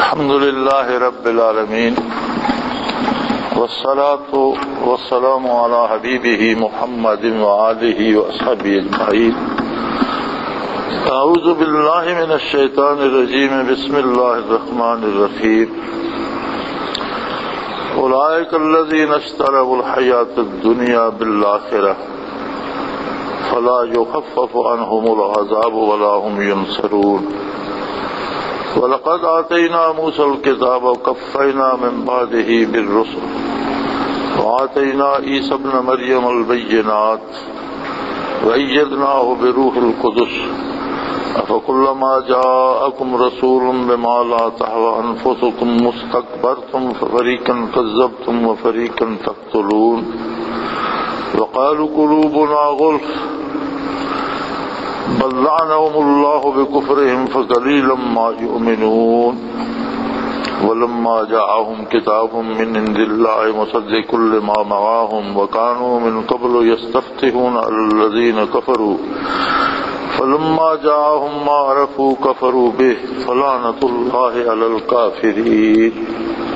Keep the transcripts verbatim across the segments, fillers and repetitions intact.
الحمد لله رب العالمين والصلاة والسلام على حبيبه محمد وآله وأصحابه أجمعين. أعوذ بالله من الشيطان الرجيم. بسم الله الرحمن الرحيم. أولئك الذين اشتروا الحياة الدنيا بالآخرة فلا يخفف عنهم العذاب ولا هم ينصرون. وَلَقَدْ آتَيْنَا مُوسَى الْكِتَابَ وَقَفَّيْنَا مِنْ بَعْدِهِ بِالرُّسُلِ وَآتَيْنَا عِيسَى ابْنَ مَرْيَمَ الْبَيِّنَاتِ وَأَيَّدْنَاهُ بِرُوحِ الْقُدُسِ أَفَكُلَّمَا جَاءَكُمْ رَسُولٌ بِمَا لَا تَهْوَى أَنفُسُكُمْ مُسْتَكْبَرْتُمْ فَفَرِيقًا كَذَّبْتُمْ وَفَرِيقًا تَقْتُلُونَ. وَقَالُوا قُلُوبُنَا غُلْفٌ بل لعنهم الله بكفرهم فقليلا ما يؤمنون. ولما جاءهم كتاب من عند الله مصدق لما معهم وكانوا من قبل يستفتحون على الذين كفروا فلما جاءهم ما عرفوا كفروا به فلعنة الله على الكافرين.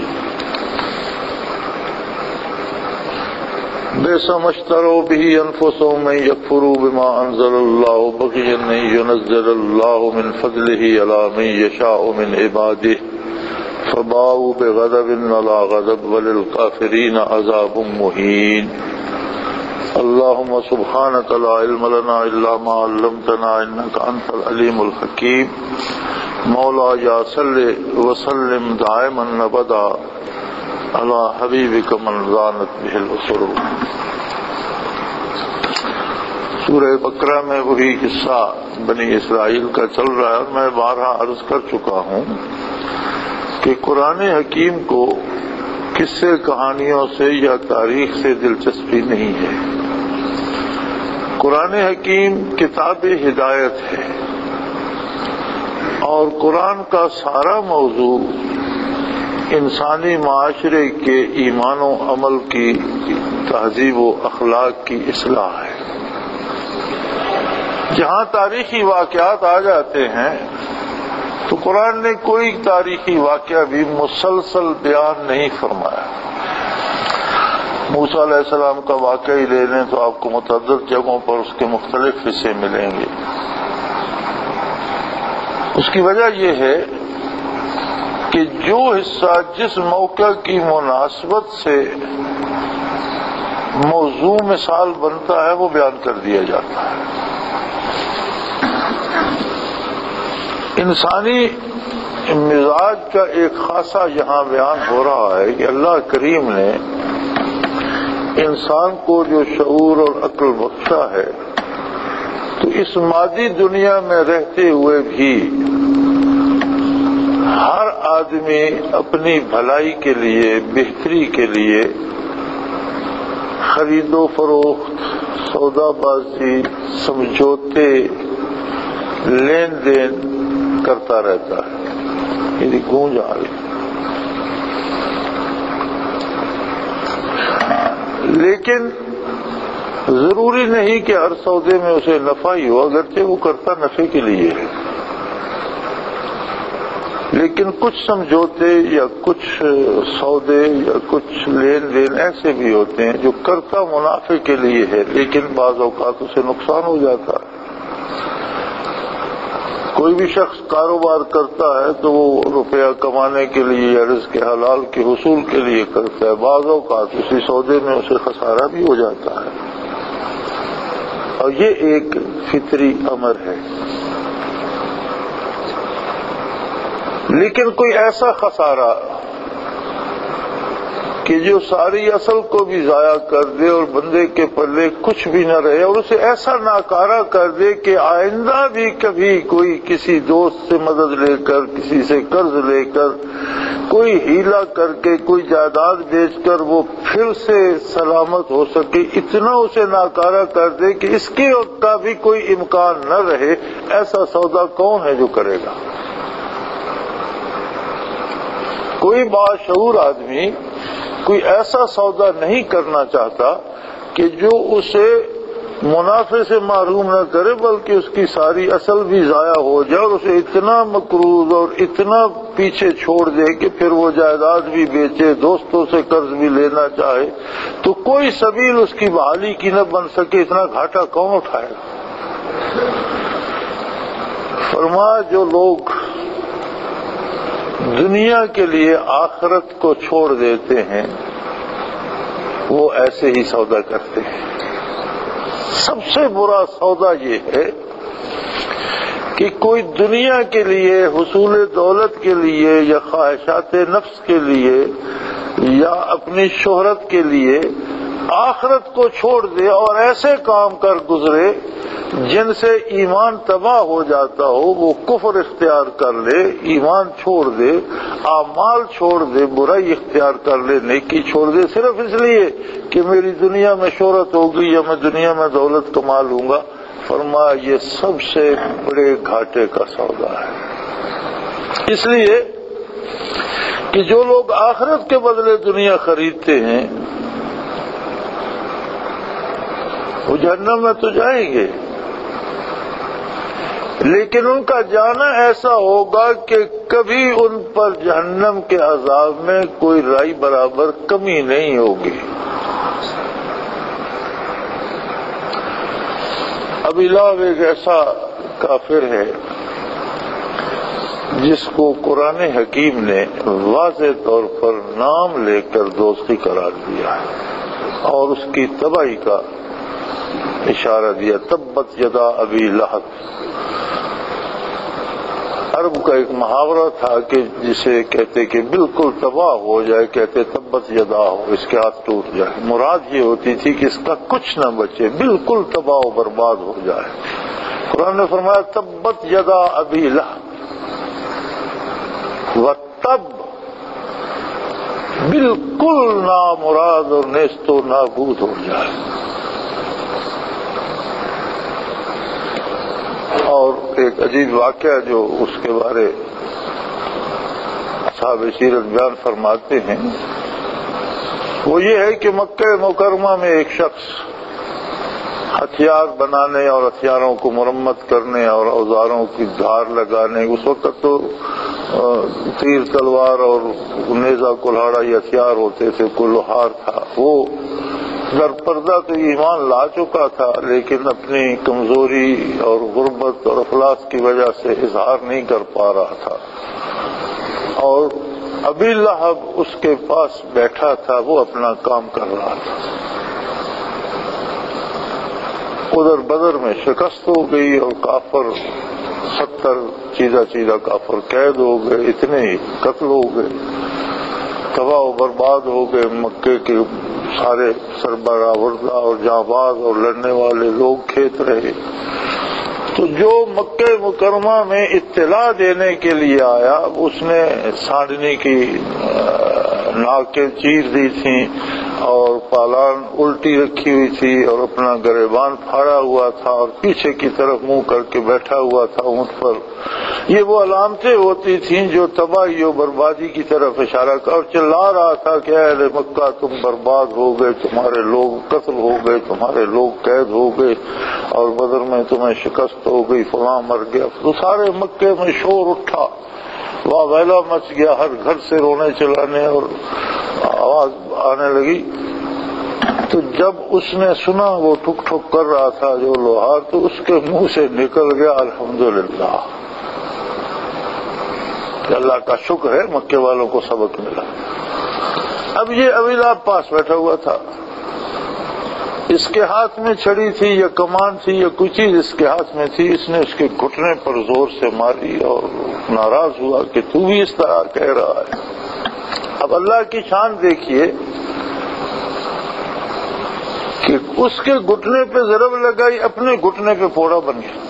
بئس ما اشتروا به انفسهم ان يكفروا بما انزل الله بغيا ان ينزل الله من فضله على من يشاء من عباده فباءوا بغضب على غضب وللكافرين عذاب مهين. اللهم سبحانك لا علم لنا الا ما علمتنا انك انت العليم الحكيم. مولاي صل وسلم دائما ابدا اللہ حبیبک من زانت بہ الاسر. سورہ بقرہ میں وہی قصہ بنی اسرائیل کا چل رہا ہے اور میں بارہا عرض کر چکا ہوں کہ قرآن حکیم کو قصے کہانیوں سے یا تاریخ سے دلچسپی نہیں ہے. قرآن حکیم کتاب ہدایت ہے اور قرآن کا سارا موضوع انسانی معاشرے کے ایمان و عمل کی تہذیب و اخلاق کی اصلاح ہے. جہاں تاریخی واقعات آ جاتے ہیں تو قرآن نے کوئی تاریخی واقعہ بھی مسلسل بیان نہیں فرمایا. موسیٰ علیہ السلام کا واقعہ ہی لے لیں تو آپ کو متعدد جگہوں پر اس کے مختلف حصے ملیں گے. اس کی وجہ یہ ہے کہ جو حصہ جس موقع کی مناسبت سے موضوع مثال بنتا ہے وہ بیان کر دیا جاتا ہے. انسانی مزاج کا ایک خاصہ یہاں بیان ہو رہا ہے کہ اللہ کریم نے انسان کو جو شعور اور عقل بخشا ہے تو اس مادی دنیا میں رہتے ہوئے بھی ہر آدمی اپنی بھلائی کے لیے بہتری کے لیے خرید و فروخت سودا بازی سمجھوتے لین دین کرتا رہتا ہے. یہ گونج آ رہی. لیکن ضروری نہیں کہ ہر سودے میں اسے نفع ہی ہو، اگرچہ وہ کرتا نفع کے لیے ہے. لیکن کچھ سمجھوتے یا کچھ سودے یا کچھ لین دین ایسے بھی ہوتے ہیں جو کرتا منافع کے لیے ہے لیکن بعض اوقات اسے نقصان ہو جاتا ہے. کوئی بھی شخص کاروبار کرتا ہے تو وہ روپیہ کمانے کے لیے یا رزق حلال کے حصول کے لیے کرتا ہے. بعض اوقات اسی سودے میں اسے خسارہ بھی ہو جاتا ہے اور یہ ایک فطری امر ہے. لیکن کوئی ایسا خسارہ کہ جو ساری اصل کو بھی ضائع کر دے اور بندے کے پلے کچھ بھی نہ رہے اور اسے ایسا ناکارہ کر دے کہ آئندہ بھی کبھی کوئی کسی دوست سے مدد لے کر کسی سے قرض لے کر کوئی ہیلا کر کے کوئی جائیداد بیچ کر وہ پھر سے سلامت ہو سکے، اتنا اسے ناکارہ کر دے کہ اس کے وقت کا بھی کوئی امکان نہ رہے، ایسا سودا کون ہے جو کرے گا؟ کوئی باشعور آدمی کوئی ایسا سودا نہیں کرنا چاہتا کہ جو اسے منافع سے محروم نہ کرے بلکہ اس کی ساری اصل بھی ضائع ہو جائے اور اسے اتنا مقروض اور اتنا پیچھے چھوڑ دے کہ پھر وہ جائیداد بھی بیچے، دوستوں سے قرض بھی لینا چاہے تو کوئی سبیل اس کی بحالی کی نہ بن سکے، اتنا گھاٹا کون اٹھائے گا؟ فرمایا جو لوگ دنیا کے لیے آخرت کو چھوڑ دیتے ہیں وہ ایسے ہی سودا کرتے ہیں۔ سب سے برا سودا یہ ہے کہ کوئی دنیا کے لیے، حصول دولت کے لیے یا خواہشات نفس کے لیے یا اپنی شہرت کے لیے آخرت کو چھوڑ دے اور ایسے کام کر گزرے جن سے ایمان تباہ ہو جاتا ہو، وہ کفر اختیار کر لے، ایمان چھوڑ دے، اعمال چھوڑ دے، برائی اختیار کر لے، نیکی چھوڑ دے، صرف اس لیے کہ میری دنیا میں شہرت ہوگی یا میں دنیا میں دولت کما لوں گا۔ فرمایا یہ سب سے بڑے گھاٹے کا سودا ہے، اس لیے کہ جو لوگ آخرت کے بدلے دنیا خریدتے ہیں وہ جہنم میں تو جائیں گے، لیکن ان کا جانا ایسا ہوگا کہ کبھی ان پر جہنم کے عذاب میں کوئی رائی برابر کمی نہیں ہوگی۔ ابی لہب ایک ایسا کافر ہے جس کو قرآن حکیم نے واضح طور پر نام لے کر دوستی قرار دیا ہے اور اس کی تباہی کا اشارہ دیا۔ تبت یدا ابی لہب، عرب کا ایک محاورہ تھا کہ جسے کہتے کہ بالکل تباہ ہو جائے، کہتے تبت یدا ہو، اس کے ہاتھ ٹوٹ جائے۔ مراد یہ ہوتی تھی کہ اس کا کچھ نہ بچے، بالکل تباہ و برباد ہو جائے۔ قرآن نے فرمایا تبت یدا ابی لہب، و تب بالکل نامراد اور نیست و نابود ہو جائے۔ اور ایک عجیب واقعہ جو اس کے بارے اصحاب سیرت بیان فرماتے ہیں وہ یہ ہے کہ مکہ مکرمہ میں ایک شخص ہتھیار بنانے اور ہتھیاروں کو مرمت کرنے اور اوزاروں کی دھار لگانے، اس وقت تو تیر تلوار اور نیزہ کلہاڑا یہ ہتھیار ہوتے تھے، کلہار تھا، وہ در پردہ تو ایمان لا چکا تھا لیکن اپنی کمزوری اور غربت اور افلاس کی وجہ سے اظہار نہیں کر پا رہا تھا، اور ابی لہب اس کے پاس بیٹھا تھا، وہ اپنا کام کر رہا تھا۔ ادھر بدر میں شکست ہو گئی اور کافر ستر چیزہ چیزہ کافر قید ہو گئے، اتنے ہی قتل ہو گئے، تباہ و برباد ہو گئے۔ مکے کے سارے سربراہ وردہ اور جانباز اور لڑنے والے لوگ کھیت رہے۔ تو جو مکہ مکرمہ میں اطلاع دینے کے لیے آیا اس نے سانڈنی کی ناکیں چیر دی تھیں اور پالان الٹی رکھی ہوئی تھی اور اپنا گریبان پھاڑا ہوا تھا اور پیچھے کی طرف منہ کر کے بیٹھا ہوا تھا اونٹ پر۔ یہ وہ علامتیں ہوتی تھیں جو تباہی و بربادی کی طرف اشارہ کر اور چلا رہا تھا کہ اہل مکہ تم برباد ہو گئے، تمہارے لوگ قتل ہو گئے، تمہارے لوگ قید ہو گئے اور بدر میں تمہیں شکست ہو گئی، فلاں مر گیا۔ تو سارے مکے میں شور اٹھا، واہ ویلا مچ گیا، ہر گھر سے رونے چلانے اور آواز آنے لگی۔ تو جب اس نے سنا وہ ٹھک ٹھک کر رہا تھا جو لوہار، تو اس کے منہ سے نکل گیا الحمدللہ، کہ اللہ کا شکر ہے مکے والوں کو سبق ملا۔ اب یہ ابی لہب پاس بیٹھا ہوا تھا، اس کے ہاتھ میں چھڑی تھی یا کمان تھی یا کوئی چیز اس کے ہاتھ میں تھی، اس نے اس کے گھٹنے پر زور سے ماری اور ناراض ہوا کہ تو بھی اس طرح کہہ رہا ہے۔ اب اللہ کی شان دیکھیے کہ اس کے گھٹنے پہ ضرب لگائی، اپنے گھٹنے پہ پھوڑا بن گیا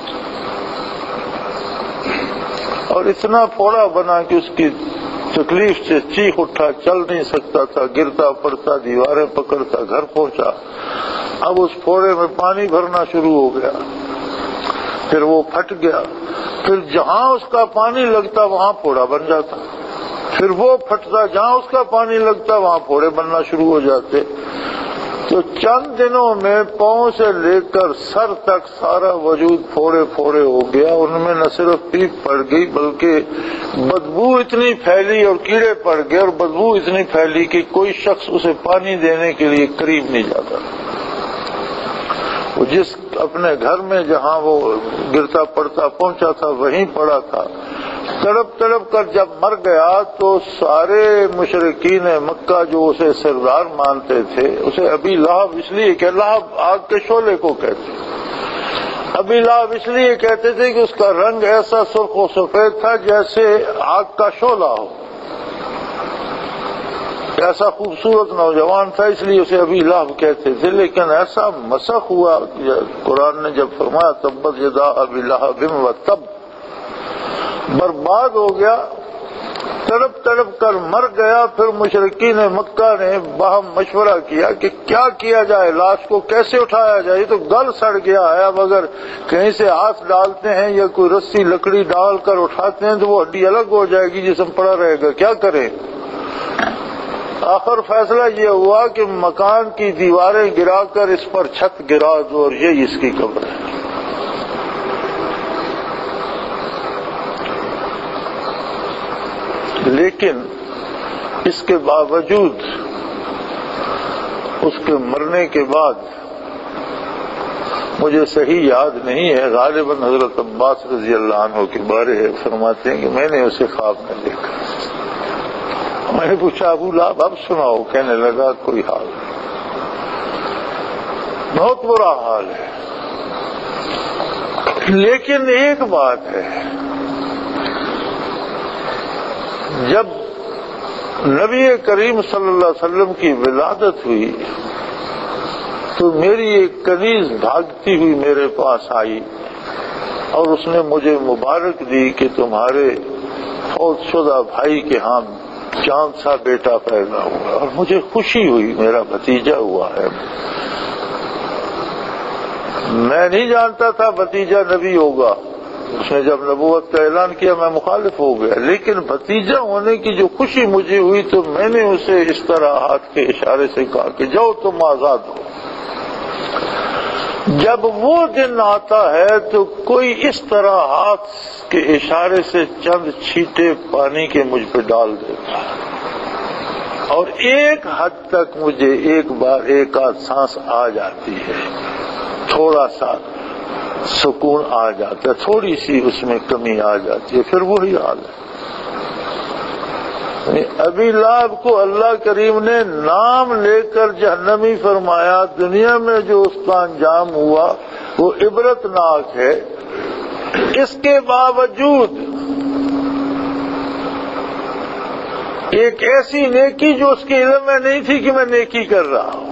اور اتنا پھوڑا بنا کہ اس کی تکلیف سے چیخ اٹھا، چل نہیں سکتا تھا، گرتا پڑتا، دیواریں پکڑتا، گھر پہنچا۔ اب اس پھوڑے میں پانی بھرنا شروع ہو گیا، پھر وہ پھٹ گیا، پھر جہاں اس کا پانی لگتا وہاں پھوڑا بن جاتا، پھر وہ پھٹتا، جہاں اس کا پانی لگتا وہاں پھوڑے بننا شروع ہو جاتے۔ تو چند دنوں میں پاؤں سے لے کر سر تک سارا وجود پھوڑے پھوڑے ہو گیا. ان میں نہ صرف پیپ پڑ گئی بلکہ بدبو اتنی پھیلی اور کیڑے پڑ گئے اور بدبو اتنی پھیلی کہ کوئی شخص اسے پانی دینے کے لیے قریب نہیں جاتا. وہ جس اپنے گھر میں جہاں وہ گرتا پڑتا پہنچا تھا وہیں پڑا تھا. تڑپ تڑپ کر جب مر گیا تو سارے مشرکین مکہ جو اسے سردار مانتے تھے اسے ابی لہب اس لیے کہ لہب آگ کے شعلے کو کہتے ابی لہب اس لیے کہتے تھے کہ اس کا رنگ ایسا سرخ و سفید تھا جیسے آگ کا شعلہ ہو. ایسا خوبصورت نوجوان تھا اس لیے اسے ابی لہب کہتے تھے. لیکن ایسا مسخ ہوا قرآن نے جب فرمایا تبت یدا ابی لہب و تب، برباد ہو گیا، تڑپ تڑپ کر مر گیا. پھر مشرکین مکہ نے باہم مشورہ کیا کہ کیا کیا جائے، لاش کو کیسے اٹھایا جائے، یہ تو گل سڑ گیا ہے. اب اگر کہیں سے ہاتھ ڈالتے ہیں یا کوئی رسی لکڑی ڈال کر اٹھاتے ہیں تو وہ ہڈی الگ ہو جائے گی، جسم پڑا رہے گا، کیا کریں. آخر فیصلہ یہ ہوا کہ مکان کی دیواریں گرا کر اس پر چھت گرا دو اور یہ اس کی قبر ہے. لیکن اس کے باوجود اس کے مرنے کے بعد مجھے صحیح یاد نہیں ہے، غالباً حضرت عباس رضی اللہ عنہ کے بارے فرماتے ہیں کہ میں نے اسے خواب میں دیکھا. میں نے پوچھا ابو لہب اب سناؤ. کہنے لگا کوئی حال نہیں، بہت برا حال ہے. لیکن ایک بات ہے، جب نبی کریم صلی اللہ علیہ وسلم کی ولادت ہوئی تو میری ایک کنیز بھاگتی ہوئی میرے پاس آئی اور اس نے مجھے مبارک دی کہ تمہارے فوت شدہ بھائی کے ہاں چاند سا بیٹا پیدا ہوا. اور مجھے خوشی ہوئی، میرا بھتیجا ہوا ہے. میں نہیں جانتا تھا بھتیجا نبی ہوگا. اس نے جب نبوت کا اعلان کیا میں مخالف ہو گیا، لیکن بھتیجا ہونے کی جو خوشی مجھے ہوئی تو میں نے اسے اس طرح ہاتھ کے اشارے سے کہا کہ جاؤ تم آزاد ہو. جب وہ دن آتا ہے تو کوئی اس طرح ہاتھ کے اشارے سے چند چھینٹے پانی کے مجھ پہ ڈال دیتا ہے اور ایک حد تک مجھے ایک بار ایک آدھ سانس آ جاتی ہے، تھوڑا سا سکون آ جاتا ہے، تھوڑی سی اس میں کمی آ جاتی ہے، پھر وہی حال ہے. ابی لہب کو اللہ کریم نے نام لے کر جہنمی فرمایا. دنیا میں جو اس کا انجام ہوا وہ عبرتناک ہے. اس کے باوجود ایک ایسی نیکی جو اس کے علم میں نہیں تھی کہ میں نیکی کر رہا ہوں.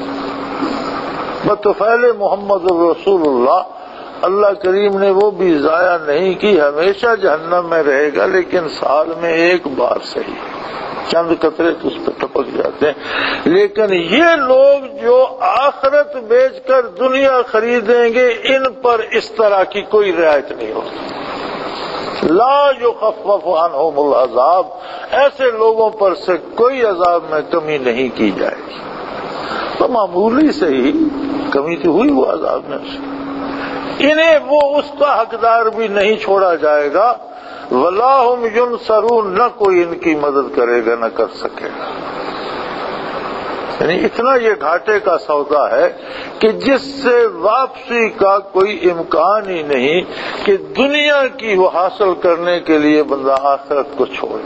بطفیل محمد الرسول اللہ، اللہ کریم نے وہ بھی ضائع نہیں کی. ہمیشہ جہنم میں رہے گا لیکن سال میں ایک بار صحیح چند قطرے تو اس پہ ٹپک جاتے ہیں. لیکن یہ لوگ جو آخرت بیچ کر دنیا خریدیں گے ان پر اس طرح کی کوئی رعایت نہیں ہوگی. لا یخفف عنہم العذاب، ایسے لوگوں پر سے کوئی عذاب میں کمی نہیں کی جائے گی. تو معمولی سے ہی کمی تو ہوئی وہ عذاب میں سے. انہیں وہ اس کا حقدار بھی نہیں چھوڑا جائے گا. وَلَا هُمْ يُنصَرُونَ، نہ کوئی ان کی مدد کرے گا نہ کر سکے گا. یعنی اتنا یہ گھاٹے کا سودا ہے کہ جس سے واپسی کا کوئی امکان ہی نہیں کہ دنیا کی وہ حاصل کرنے کے لیے بندہ آخرت کو چھوڑے.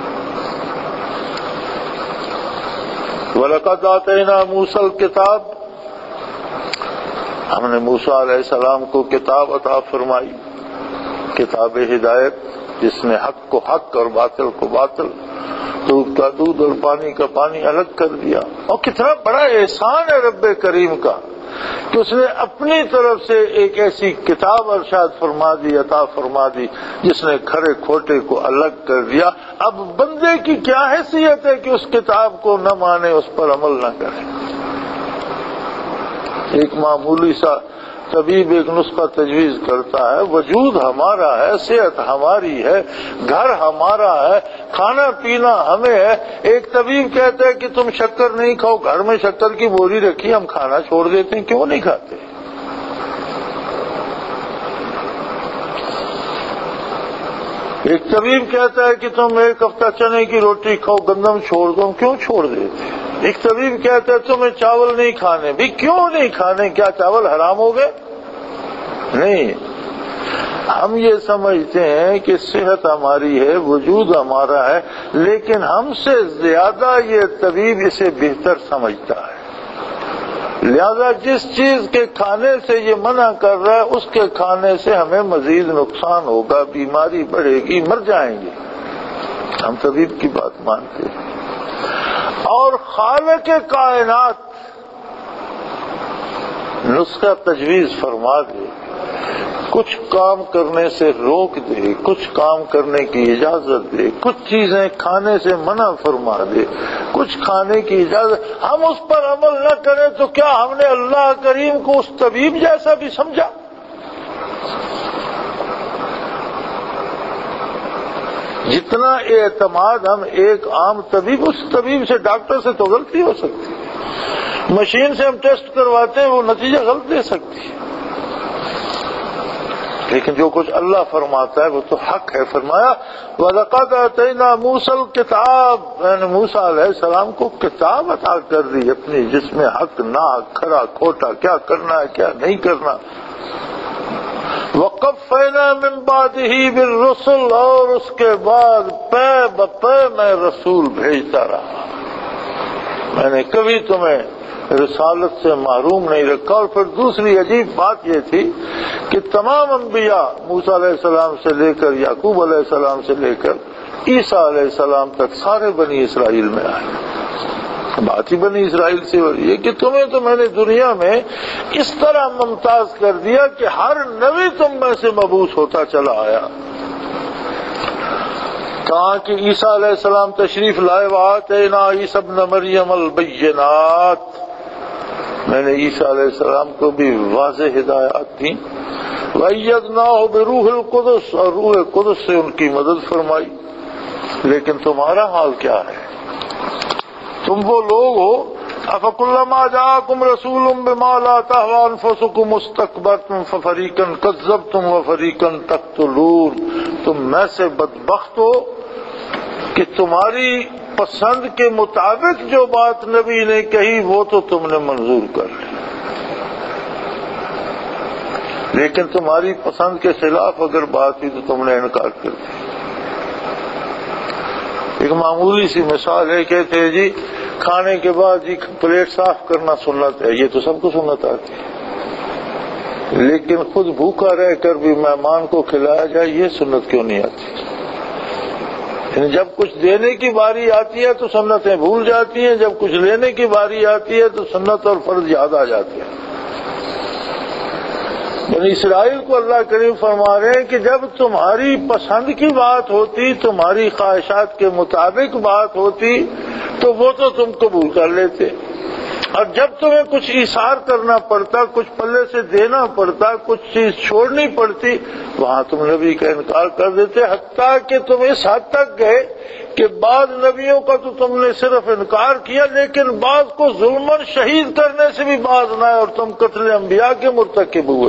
وَلَقَدْ آتَيْنَا مُوسَى الْكِتَابَ، ہم نے موسیٰ علیہ السلام کو کتاب عطا فرمائی، کتاب ہدایت جس نے حق کو حق اور باطل کو باطل، دودھ کا دودھ اور پانی کا پانی الگ کر دیا. اور کتنا بڑا احسان ہے رب کریم کا کہ اس نے اپنی طرف سے ایک ایسی کتاب ارشاد فرما دی، عطا فرما دی جس نے کھرے کھوٹے کو الگ کر دیا. اب بندے کی کیا حیثیت ہے کہ اس کتاب کو نہ مانے، اس پر عمل نہ کرے. ایک معمولی سا طبیب ایک نسخہ تجویز کرتا ہے، وجود ہمارا ہے، صحت ہماری ہے، گھر ہمارا ہے، کھانا پینا ہمیں ہے۔ ایک طبیب کہتا ہے کہ تم شکر نہیں کھاؤ، گھر میں شکر کی بوری رکھی، ہم کھانا چھوڑ دیتے ہیں، کیوں نہیں کھاتے؟ ایک طبیب کہتا ہے کہ تم ایک ہفتہ چنے کی روٹی کھاؤ، گندم چھوڑ دو، ہم کیوں چھوڑ دیتے؟ ایک طبیب کہتا ہے تمہیں چاول نہیں کھانے، بھی کیوں نہیں کھانے؟ کیا چاول حرام ہو گئے؟ نہیں، ہم یہ سمجھتے ہیں کہ صحت ہماری ہے، وجود ہمارا ہے، لیکن ہم سے زیادہ یہ طبیب اسے بہتر سمجھتا ہے، لہذا جس چیز کے کھانے سے یہ منع کر رہا ہے اس کے کھانے سے ہمیں مزید نقصان ہوگا، بیماری بڑھے گی، مر جائیں گے۔ ہم طبیب کی بات مانتے ہیں۔ اور خالق کائنات نسخہ تجویز فرما دے، کچھ کام کرنے سے روک دے، کچھ کام کرنے کی اجازت دے، کچھ چیزیں کھانے سے منع فرما دے، کچھ کھانے کی اجازت، ہم اس پر عمل نہ کریں تو کیا ہم نے اللہ کریم کو اس طبیب جیسا بھی سمجھا؟ جتنا اعتماد ہم ایک عام طبیب، اس طبیب سے، ڈاکٹر سے تو غلطی ہو سکتی ہے، مشین سے ہم ٹیسٹ کرواتے ہیں وہ نتیجہ غلط دے سکتی ہے، لیکن جو کچھ اللہ فرماتا ہے وہ تو حق ہے۔ فرمایا وَلَقَدْ آتَيْنَا مُوسَى الْكِتَابَ، میں نے موسیٰ علیہ السلام کو کتاب عطا کر دی اپنی، جس میں حق، ناحق، کھرا کھوٹا، کیا کرنا ہے کیا نہیں کرنا۔ وَقَفَّيْنَا مِن بَعْدِهِ بِالرُّسُلِ، اور اس کے بعد پے بپے میں رسول بھیجتا رہا، میں نے کبھی تمہیں رسالت سے محروم نہیں رکھا۔ اور پھر دوسری عجیب بات یہ تھی کہ تمام انبیاء موسیٰ علیہ السلام سے لے کر یعقوب علیہ السلام سے لے کر عیسیٰ علیہ السلام تک سارے بنی اسرائیل میں آئے۔ بات ہی بنی اسرائیل سے ہو رہی ہے کہ تمہیں تو میں نے دنیا میں اس طرح ممتاز کر دیا کہ ہر نبی تم میں سے مبعوث ہوتا چلا آیا۔ کہاں کہ عیسیٰ علیہ السلام تشریف لائے، وَآتَيْنَا عِیسَىٰ ابْنَ مَرْیَمَ الْبَیِّنَاتِ، میں نے عیسیٰ علیہ السلام کو بھی واضح ہدایات دی، وَأَیَّدْنَاهُ بِرُوحِ الْقُدُسِ، اور روح قدس سے ان کی مدد فرمائی۔ لیکن تمہارا حال کیا ہے؟ تم وہ لوگ ہو، أَفَكُلَّمَا جَاءَكُمْ رَسُولٌ بِمَا لَا تَهْوَىٰ أَنفُسُكُمُ اسْتَكْبَرْتُمْ فَفَرِيقًا كَذَّبْتُمْ وَفَرِيقًا تَقْتُلُونَ، تم میں سے بدبخت ہو کہ تمہاری پسند کے مطابق جو بات نبی نے کہی وہ تو تم نے منظور کر لی، لیکن تمہاری پسند کے خلاف اگر بات ہوئی تو تم نے انکار کر دیا۔ ایک معمولی سی مثال ہے، کہتے ہیں جی کھانے کے بعد جی پلیٹ صاف کرنا سنت ہے، یہ تو سب کو سنت آتی ہے، لیکن خود بھوکا رہ کر بھی مہمان کو کھلایا جائے یہ سنت کیوں نہیں آتی؟ یعنی جب کچھ دینے کی باری آتی ہے تو سنتیں بھول جاتی ہیں، جب کچھ لینے کی باری آتی ہے تو سنت اور فرض یاد آ جاتے ہیں۔ بنی اسرائیل کو اللہ کریم فرما رہے ہیں کہ جب تمہاری پسند کی بات ہوتی، تمہاری خواہشات کے مطابق بات ہوتی تو وہ تو تم قبول کر لیتے، اور جب تمہیں کچھ ایثار کرنا پڑتا، کچھ پلے سے دینا پڑتا، کچھ چیز چھوڑنی پڑتی، وہاں تم نبی کا انکار کر دیتے، حتیٰ کہ تم اس حد تک گئے کہ بعض نبیوں کا تو تم نے صرف انکار کیا، لیکن بعض کو ظلماً شہید کرنے سے بھی باز نہ آئے اور تم قتل انبیاء کے مرتکب ہوئے۔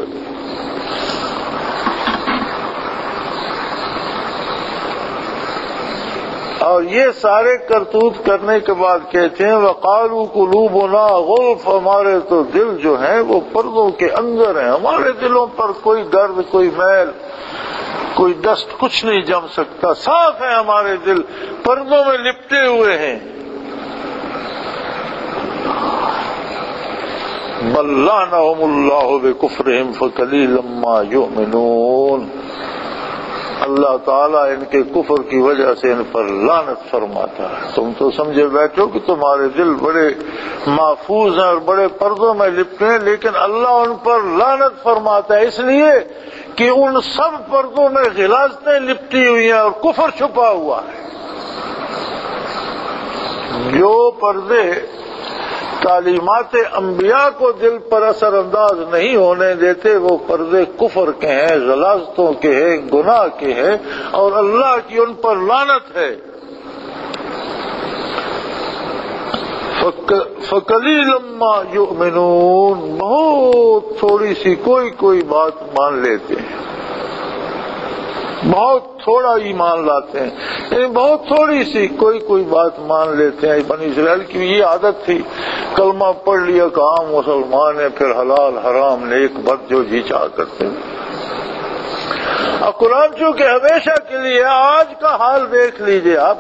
اور یہ سارے کرتوت کرنے کے بعد کہتے ہیں وَقَالُوا قُلُوبُنَا غُلْفٌ، ہمارے تو دل جو ہیں وہ پردوں کے اندر ہیں، ہمارے دلوں پر کوئی گرد، کوئی میل، کوئی ڈسٹ کچھ نہیں جم سکتا، صاف ہے ہمارے دل، پردوں میں لپٹے ہوئے ہیں۔ بَل لَّعَنَهُمُ اللَّهُ بِكُفْرِهِمْ فَقَلِيلًا مَّا يُؤْمِنُونَ، اللہ تعالیٰ ان کے کفر کی وجہ سے ان پر لعنت فرماتا ہے۔ تم تو سمجھے بیٹھو کہ تمہارے دل بڑے محفوظ ہیں اور بڑے پردوں میں لپٹے ہیں، لیکن اللہ ان پر لعنت فرماتا ہے اس لیے کہ ان سب پردوں میں غلاظتیں لپٹی ہوئی ہیں اور کفر چھپا ہوا ہے۔ جو پردے تعلیمات انبیاء کو دل پر اثر انداز نہیں ہونے دیتے، وہ پردے کفر کے ہیں، غلاظتوں کے ہیں، گناہ کے ہیں، اور اللہ کی ان پر لعنت ہے۔ فَقَلِيلًا مَا يُؤْمِنُونَ، بہت تھوڑی سی کوئی کوئی بات مان لیتے ہیں، بہت تھوڑا ایمان لاتے ہیں، یعنی بہت تھوڑی سی کوئی کوئی بات مان لیتے ہیں۔ بنی اسرائیل کی یہ عادت تھی، کلمہ پڑھ لیا کہ عام مسلمان ہیں، پھر حلال حرام نیک بد جو جی چاہ کرتے ہیں۔ اور قرآن چونکہ ہمیشہ کے لیے، آج کا حال دیکھ لیجئے، آپ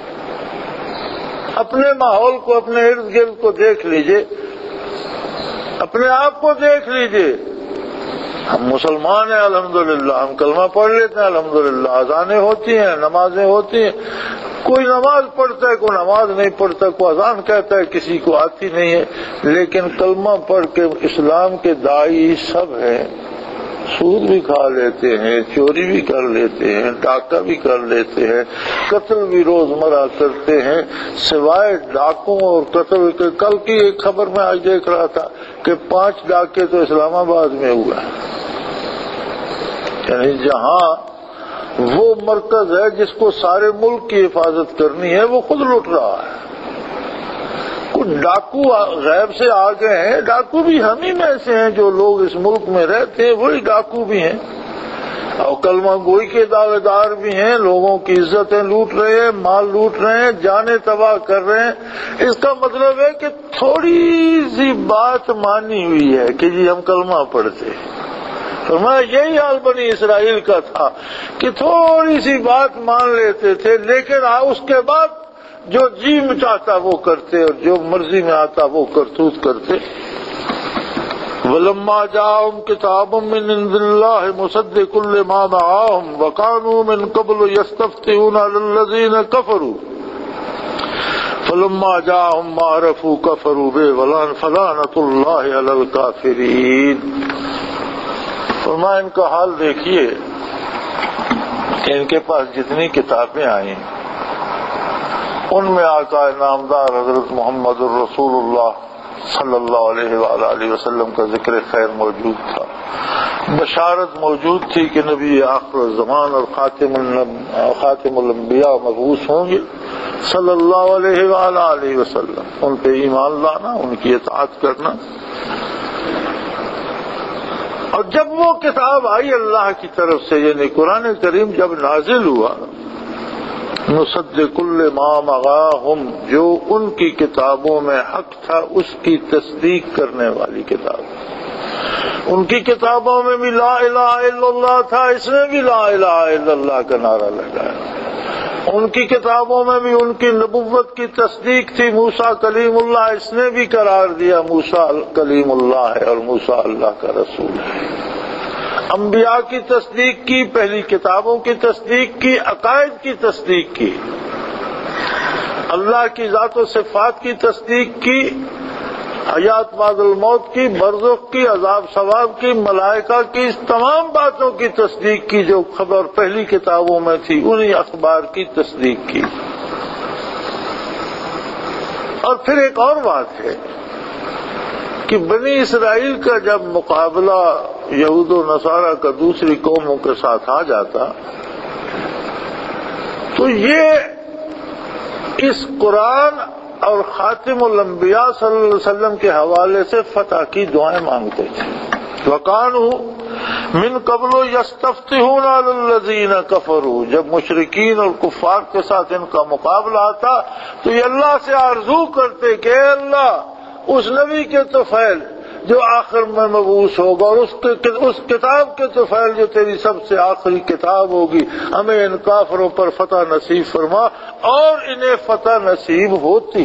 اپنے ماحول کو، اپنے ارد گرد کو دیکھ لیجئے، اپنے آپ کو دیکھ لیجئے۔ ہم مسلمان ہیں الحمدللہ، ہم کلمہ پڑھ لیتے ہیں الحمدللہ، اذانیں ہوتی ہیں، نمازیں ہوتی ہیں، کوئی نماز پڑھتا ہے، کوئی نماز نہیں پڑھتا، کوئی اذان کہتا ہے، کسی کو آتی نہیں ہے، لیکن کلمہ پڑھ کے اسلام کے داعی سب ہیں، سود بھی کھا لیتے ہیں، چوری بھی کر لیتے ہیں، ڈاکہ بھی کر لیتے ہیں، قتل بھی روزمرہ کرتے ہیں، سوائے ڈاکوں اور قتل کے۔ کل کی ایک خبر میں آج دیکھ رہا تھا کہ پانچ ڈاکے تو اسلام آباد میں ہوئے ہیں، یعنی جہاں وہ مرکز ہے جس کو سارے ملک کی حفاظت کرنی ہے، وہ خود لوٹ رہا ہے۔ ڈاکو غیب سے آ گئے ہیں، ڈاکو بھی ہم ہی میں سے ہیں، جو لوگ اس ملک میں رہتے ہیں وہی ڈاکو بھی ہیں، اور کلمہ گوئی کے دعوے دار بھی ہیں، لوگوں کی عزتیں لوٹ رہے ہیں، مال لوٹ رہے ہیں، جانیں تباہ کر رہے ہیں۔ اس کا مطلب ہے کہ تھوڑی سی بات مانی ہوئی ہے کہ جی ہم کلمہ پڑھتے ہیں۔ فرمایا یہی حال بنی اسرائیل کا تھا کہ تھوڑی سی بات مان لیتے تھے، لیکن اس کے بعد جو جی چاہتا وہ کرتے، اور جو مرضی میں آتا وہ کرتوت کرتے۔ وَلَمَّا جَاءَهُمْ كِتَابٌ مِّنْ عِندِ اللَّهِ مُصَدِّقٌ لِّمَا مَعَهُمْ وَكَانُوا مِن قَبْلُ يَسْتَفْتِحُونَ عَلَى الَّذِينَ كَفَرُوا فَلَمَّا جَاءَهُم مَّا عَرَفُوا كَفَرُوا بِهِ فَلَعنَةُ اللَّهِ عَلَى الْكَافِرِينَ۔ فرمایا ان کا حال دیکھیے کہ ان کے پاس جتنی کتابیں آئیں ان میں آقا نامدار حضرت محمد الرسول اللہ صلی اللہ علیہ وآلہ وسلم کا ذکر خیر موجود تھا، بشارت موجود تھی کہ نبی آخر الزمان اور خاتم خاتم الانبیاء مبعوث ہوں گے صلی اللہ علیہ وآلہ وسلم، ان پہ ایمان لانا، ان کی اطاعت کرنا۔ اور جب وہ کتاب آئی اللہ کی طرف سے، یعنی قرآن کریم جب نازل ہوا، مصدق لما معاہم، جو ان کی کتابوں میں حق تھا اس کی تصدیق کرنے والی کتاب۔ ان کی کتابوں میں بھی لا الہ الا اللہ تھا، اس نے بھی لا الہ الا اللہ کا نعرہ لگایا۔ ان کی کتابوں میں بھی ان کی نبوت کی تصدیق تھی، موسیٰ کلیم اللہ، اس نے بھی قرار دیا موسیٰ کلیم اللہ ہے اور موسیٰ اللہ کا رسول ہے۔ انبیاء کی تصدیق کی، پہلی کتابوں کی تصدیق کی، عقائد کی تصدیق کی، اللہ کی ذات و صفات کی تصدیق کی، حیات بعد الموت کی، برزخ کی، عذاب ثواب کی، ملائکہ کی، اس تمام باتوں کی تصدیق کی جو خبر پہلی کتابوں میں تھی، انہی اخبار کی تصدیق کی۔ اور پھر ایک اور بات ہے کہ بنی اسرائیل کا جب مقابلہ یہود و نصارہ کا دوسری قوموں کے ساتھ آ جاتا تو یہ اس قرآن اور خاتم الانبیاء صلی اللہ علیہ وسلم کے حوالے سے فتح کی دعائیں مانگتے تھے۔ وَكَانُوا مِن قَبْلُ يَسْتَفْتِحُونَ عَلَى الَّذِينَ كَفَرُوا، جب مشرکین اور کفار کے ساتھ ان کا مقابلہ آتا تو یہ اللہ سے آرزو کرتے کہ اے اللہ اس نبی کے طفیل جو آخر میں مبعوث ہوگا اور اس کے اس کتاب کے طفیل جو تیری سب سے آخری کتاب ہوگی، ہمیں ان کافروں پر فتح نصیب فرما، اور انہیں فتح نصیب ہوتی۔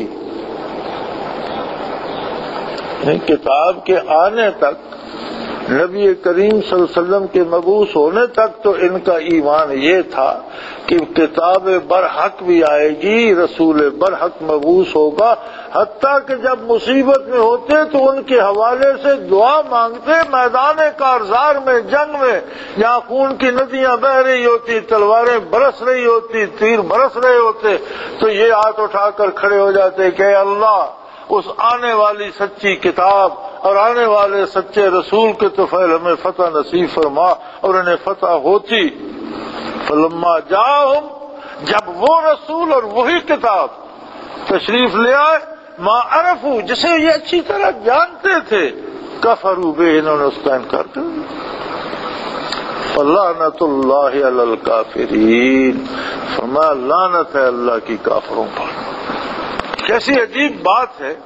کتاب کے آنے تک، نبی کریم صلی اللہ علیہ وسلم کے مبعوث ہونے تک تو ان کا ایمان یہ تھا کہ کتاب برحق بھی آئے گی، رسول برحق مبعوث ہوگا، حتیٰ کہ جب مصیبت میں ہوتے تو ان کے حوالے سے دعا مانگتے، میدان کارزار میں، جنگ میں، جہاں خون کی ندیاں بہ رہی ہوتی، تلواریں برس رہی ہوتی، تیر برس رہے ہوتے، تو یہ ہاتھ اٹھا کر کھڑے ہو جاتے کہ اے اللہ اس آنے والی سچی کتاب اور آنے والے سچے رسول کے طفیل ہمیں فتح نصیب فرما، اور انہیں فتح ہوتی۔ فلما جاءہم، جب وہ رسول اور وہی کتاب تشریف لے آئے، ما عرفو، جسے یہ اچھی طرح جانتے تھے، کفروا بہ، انہوں نے اس کا انکار کر دیا۔ فلعنۃ اللہ علی الکافرین، فرمایا لعنت ہے اللہ کی کافروں پر۔ کیسی عجیب بات ہے۔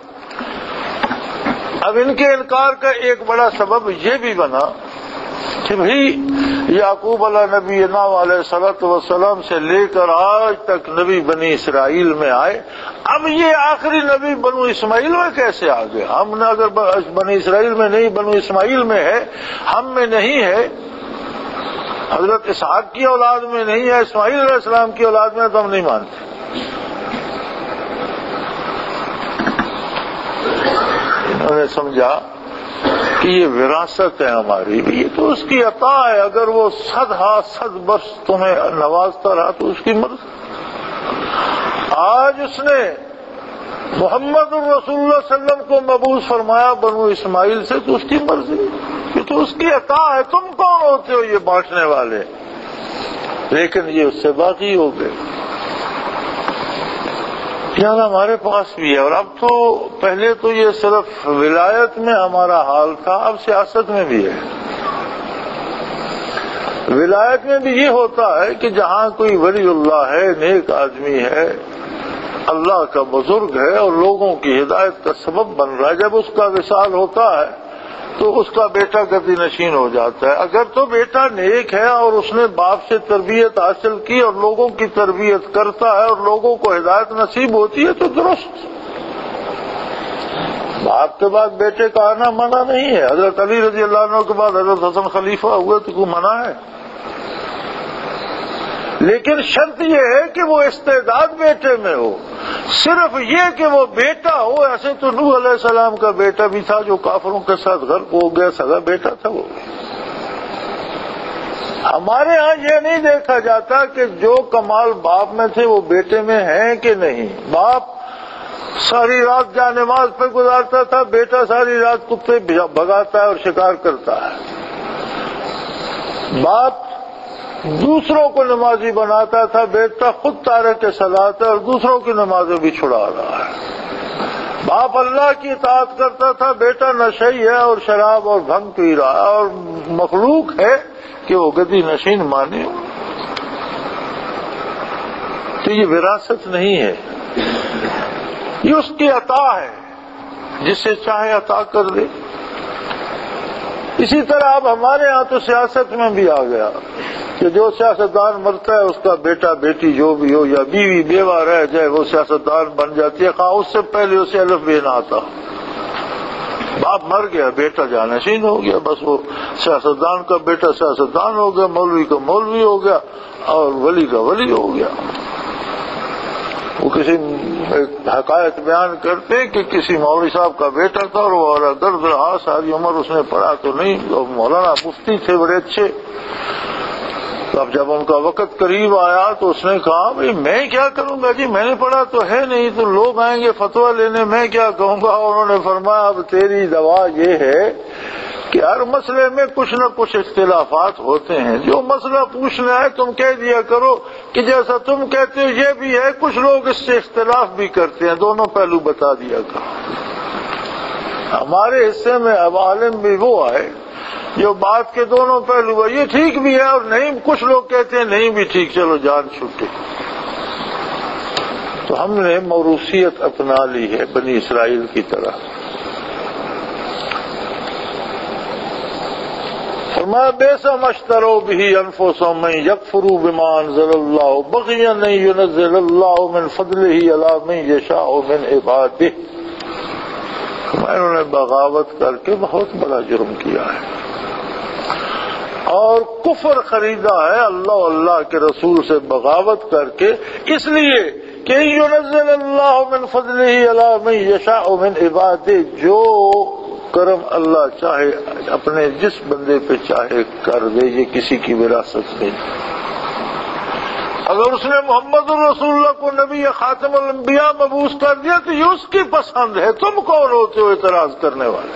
اب ان کے انکار کا ایک بڑا سبب یہ بھی بنا کہ بھئی یعقوب علیہ نبینا علیہ الصلوۃ والسلام سے لے کر آج تک نبی بنی اسرائیل میں آئے، اب یہ آخری نبی بنو اسماعیل میں کیسے آ گئے؟ ہم نے اگر بنی اسرائیل میں نہیں، بنو اسماعیل میں ہے، ہم میں نہیں ہے، حضرت اسحاق کی اولاد میں نہیں ہے، اسماعیل علیہ السلام کی اولاد میں، تو ہم نہیں مانتے۔ انہوں نے سمجھا کہ یہ وراثت ہے ہماری، یہ تو اس کی عطا ہے، اگر وہ صد ہا صد برس تمہیں نوازتا رہا تو اس کی مرضی۔ آج اس نے محمد الرسول اللہ صلی اللہ علیہ وسلم کو مبعوث فرمایا بنو اسماعیل سے، تو اس کی مرضی، یہ تو اس کی عطا ہے، تم کون ہوتے ہو یہ بانٹنے والے؟ لیکن یہ اس سے باقی ہو گئے۔ یار ہمارے پاس بھی ہے، اور اب تو پہلے تو یہ صرف ولایت میں ہمارا حال تھا، اب سیاست میں بھی ہے۔ ولایت میں بھی یہ ہوتا ہے کہ جہاں کوئی ولی اللہ ہے، نیک آدمی ہے، اللہ کا بزرگ ہے اور لوگوں کی ہدایت کا سبب بن رہا ہے، جب اس کا وصال ہوتا ہے تو اس کا بیٹا گدی نشین ہو جاتا ہے۔ اگر تو بیٹا نیک ہے اور اس نے باپ سے تربیت حاصل کی اور لوگوں کی تربیت کرتا ہے اور لوگوں کو ہدایت نصیب ہوتی ہے تو درست۔ باپ کے بعد بیٹے کا آنا منع نہیں ہے۔ حضرت علی رضی اللہ عنہ کے بعد حضرت حسن خلیفہ ہوئے تو کوئی منع ہے؟ لیکن شرط یہ ہے کہ وہ استعداد بیٹے میں ہو، صرف یہ کہ وہ بیٹا ہو۔ ایسے تو نوح علیہ السلام کا بیٹا بھی تھا جو کافروں کے ساتھ غرق ہو گیا، سگا بیٹا تھا وہ۔ ہمارے ہاں یہ نہیں دیکھا جاتا کہ جو کمال باپ میں تھے وہ بیٹے میں ہیں کہ نہیں۔ باپ ساری رات جا نماز پہ گزارتا تھا، بیٹا ساری رات کتے بھگاتا ہے اور شکار کرتا ہے۔ باپ دوسروں کو نمازی بناتا تھا، بیٹا خود تارک صلاۃ ہے اور دوسروں کی نمازیں بھی چھڑا رہا ہے۔ باپ اللہ کی اطاعت کرتا تھا، بیٹا نشئی ہے اور شراب اور بھنگ پی رہا ہے، اور مخلوق ہے کہ وہ گدی نشین مانے۔ تو یہ وراثت نہیں ہے، یہ اس کی عطا ہے، جسے چاہے عطا کر دے۔ اسی طرح اب ہمارے ہاں تو سیاست میں بھی آ گیا کہ جو سیاستدان مرتا ہے اس کا بیٹا بیٹی جو بھی ہو یا بیوی بیوہ رہ جائے وہ سیاستدان بن جاتی ہے، خواہ اس سے پہلے اسے الف بے نہ آتا۔ باپ مر گیا، بیٹا جانشین ہو گیا، بس وہ سیاستدان کا بیٹا سیاستدان ہو گیا، مولوی کا مولوی ہو گیا اور ولی کا ولی ہو گیا۔ وہ کسی حقائق بیان کرتے کہ کسی مولوی صاحب کا بیٹا تھا اور وہ درد رہا، ساری عمر اس نے پڑھا تو نہیں، مولانا مفتی تھے بڑے اچھے۔ اب جب ان کا وقت قریب آیا تو اس نے کہا بھئی میں کیا کروں گا جی، میں نے پڑھا تو ہے نہیں، تو لوگ آئیں گے فتویٰ لینے، میں کیا کہوں گا؟ انہوں نے فرمایا اب تیری دوا یہ ہے کہ ہر مسئلے میں کچھ نہ کچھ اختلافات ہوتے ہیں، جو مسئلہ پوچھنا ہے تم کہہ دیا کرو کہ جیسا تم کہتے ہو یہ بھی ہے، کچھ لوگ اس سے اختلاف بھی کرتے ہیں، دونوں پہلو بتا دیا کرو۔ ہمارے حصے میں اب عالم بھی وہ آئے جو بات کے دونوں پہلو ہے، یہ ٹھیک بھی ہے اور نہیں، کچھ لوگ کہتے ہیں نہیں بھی ٹھیک، چلو جان چھٹی۔ تو ہم نے موروثیت اپنا لی ہے بنی اسرائیل کی طرح۔ فرمایا بئس ما اشتروا به انفسهم من يكفروا بما انزل الله بغيا ان ينزل الله من فضله على من يشاء من عباده۔ انہوں نے بغاوت کر کے بہت بڑا جرم کیا ہے اور کفر خریدا ہے اللہ اللہ کے رسول سے بغاوت کر کے، اس لیے کہ ينزل الله من فضله على من يشاء من عباده، جو کرم اللہ چاہے اپنے جس بندے پہ چاہے کر دے، یہ کسی کی وراثت نہیں۔ اگر اس نے محمد الرسول اللہ کو نبی خاتم الانبیاء مبعوث کر دیا تو یہ اس کی پسند ہے، تم کون ہوتے ہو اعتراض کرنے والے؟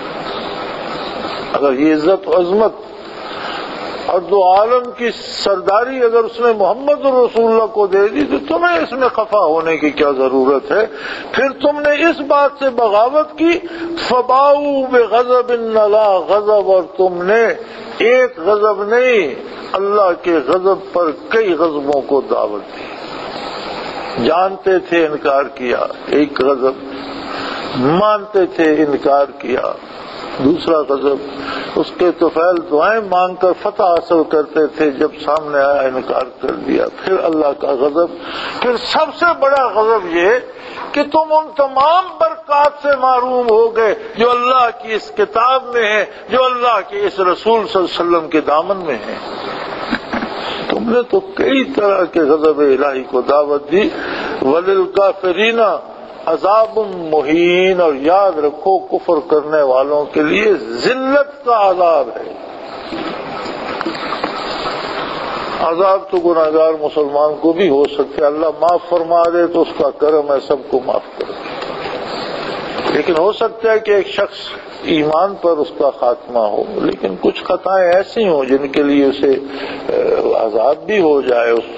اگر یہ عزت و عظمت اور دو عالم کی سرداری اگر اس نے محمد الرسول اللہ کو دے دی تو تمہیں اس میں خفا ہونے کی کیا ضرورت ہے؟ پھر تم نے اس بات سے بغاوت کی، فباؤ بغضب لا غضب، اور تم نے ایک غضب نہیں اللہ کے غضب پر کئی غضبوں کو دعوت دی۔ جانتے تھے انکار کیا، ایک غضب، مانتے تھے انکار کیا، دوسرا غضب۔ اس کے طفیل دعائیں مانگ کر فتح حاصل کرتے تھے، جب سامنے آیا انکار کر دیا، پھر اللہ کا غضب۔ پھر سب سے بڑا غضب یہ کہ تم ان تمام برکات سے محروم ہو گئے جو اللہ کی اس کتاب میں ہے، جو اللہ کے اس رسول صلی اللہ علیہ وسلم کے دامن میں ہے۔ تم نے تو کئی طرح کے غضب الہی کو دعوت دی۔ وَلِلْكَافِرِينَ عذاب مہین، اور یاد رکھو کفر کرنے والوں کے لیے ذلت کا عذاب ہے۔ عذاب تو گناہگار مسلمان کو بھی ہو سکتا ہے، اللہ معاف فرما دے تو اس کا کرم ہے، سب کو معاف کر دے، لیکن ہو سکتا ہے کہ ایک شخص ایمان پر اس کا خاتمہ ہو، لیکن کچھ خطائیں ایسی ہوں جن کے لیے اسے عذاب بھی ہو جائے۔ اس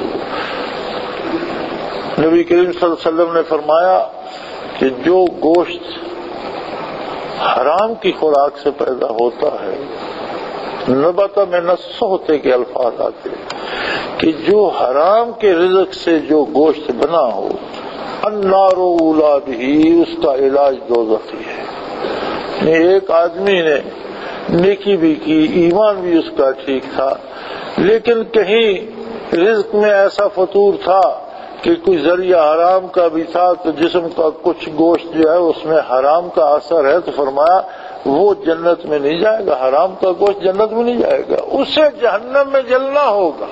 نبی کریم صلی اللہ علیہ وسلم نے فرمایا کہ جو گوشت حرام کی خوراک سے پیدا ہوتا ہے، نبت من السحت کے الفاظ آتے کہ جو حرام کے رزق سے جو گوشت بنا ہو، النار اولی بہ، اس کا علاج دوزخی ہے۔ ایک آدمی نے نیکی بھی کی، ایمان بھی اس کا ٹھیک تھا، لیکن کہیں رزق میں ایسا فطور تھا کہ کوئی ذریعہ حرام کا بھی تھا، تو جسم کا کچھ گوشت جو ہے اس میں حرام کا اثر ہے، تو فرمایا وہ جنت میں نہیں جائے گا، حرام کا گوشت جنت میں نہیں جائے گا، اسے جہنم میں جلنا ہوگا،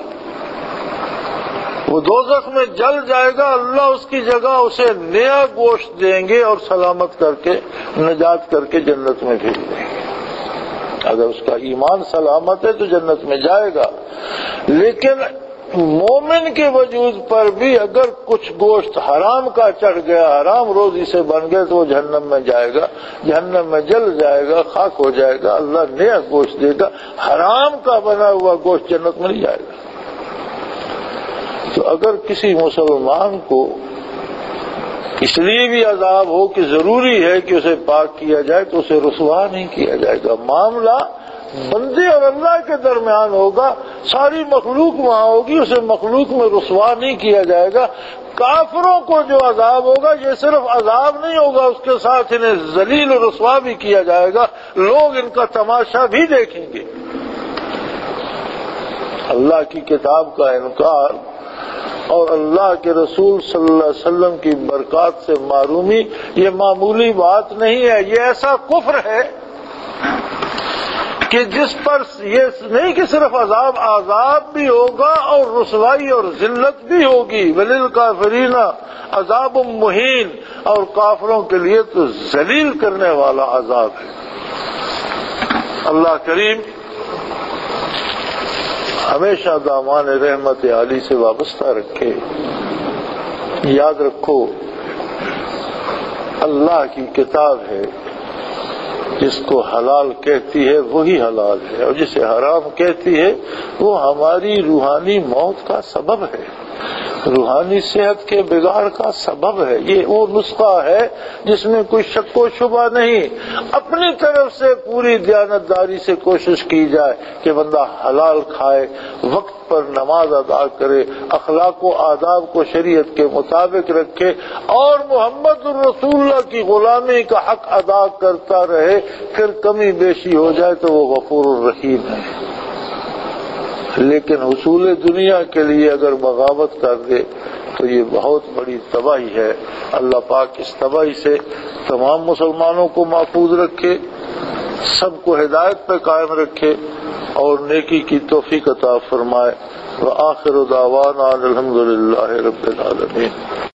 وہ دوزخ میں جل جائے گا، اللہ اس کی جگہ اسے نیا گوشت دیں گے اور سلامت کر کے نجات کر کے جنت میں بھیج دیں گے۔ اگر اس کا ایمان سلامت ہے تو جنت میں جائے گا، لیکن مومن کے وجود پر بھی اگر کچھ گوشت حرام کا چڑھ گیا، حرام روزی سے بن گیا، تو وہ جہنم میں جائے گا، جہنم میں جل جائے گا، خاک ہو جائے گا، اللہ نیا گوشت دے گا، حرام کا بنا ہوا گوشت جنت میں نہیں جائے گا۔ تو اگر کسی مسلمان کو اس لیے بھی عذاب ہو کہ ضروری ہے کہ اسے پاک کیا جائے، تو اسے رسوا نہیں کیا جائے گا۔ معاملہ بندے اور اللہ کے درمیان ہوگا، ساری مخلوق وہاں ہوگی، اسے مخلوق میں رسوا نہیں کیا جائے گا۔ کافروں کو جو عذاب ہوگا یہ صرف عذاب نہیں ہوگا، اس کے ساتھ انہیں ذلیل و رسوا بھی کیا جائے گا، لوگ ان کا تماشا بھی دیکھیں گے۔ اللہ کی کتاب کا انکار اور اللہ کے رسول صلی اللہ علیہ وسلم کی برکات سے محرومی یہ معمولی بات نہیں ہے، یہ ایسا کفر ہے کہ جس پر یہ نہیں کہ صرف عذاب عذاب بھی ہوگا اور رسوائی اور ذلت بھی ہوگی۔ وللکافرین عذاب مہین، اور کافروں کے لیے تو ذلیل کرنے والا عذاب ہے۔ اللہ کریم ہمیشہ دامان رحمت عالی سے وابستہ رکھے۔ یاد رکھو اللہ کی کتاب ہے، جس کو حلال کہتی ہے وہی حلال ہے، اور جسے حرام کہتی ہے وہ ہماری روحانی موت کا سبب ہے، روحانی صحت کے بگاڑ کا سبب ہے۔ یہ وہ نسخہ ہے جس میں کوئی شک و شبہ نہیں۔ اپنی طرف سے پوری دیانتداری سے کوشش کی جائے کہ بندہ حلال کھائے، وقت پر نماز ادا کرے، اخلاق و آداب کو شریعت کے مطابق رکھے، اور محمد الرسول اللہ کی غلامی کا حق ادا کرتا رہے۔ پھر کمی بیشی ہو جائے تو وہ غفور الرحیم ہے، لیکن حصول دنیا کے لیے اگر بغاوت کر دے تو یہ بہت بڑی تباہی ہے۔ اللہ پاک اس تباہی سے تمام مسلمانوں کو محفوظ رکھے، سب کو ہدایت پہ قائم رکھے، اور نیکی کی توفیق عطا فرمائے۔ وآخر دعوانا الحمد للہ رب العالمین۔